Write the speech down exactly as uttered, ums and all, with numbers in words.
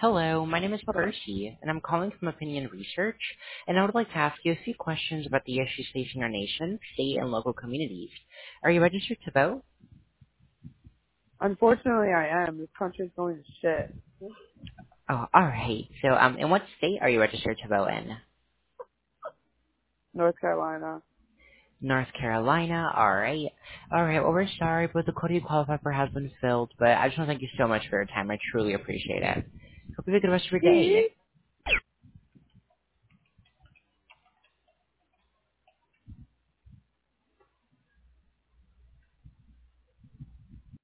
Hello, my name is Hello. Percy, and I'm calling from Opinion Research, and I would like to ask you a few questions about the issues facing our nation, state, and local communities. Are you registered to vote? Unfortunately, I am. This country's going to shit. Oh, all right. So, um, in what state are you registered to vote in? North Carolina. North Carolina. All right. All right. Well, we're sorry, but the quota you qualify for has been filled. But I just want to thank you so much for your time. I truly appreciate it. Hope you have a good rest of your day.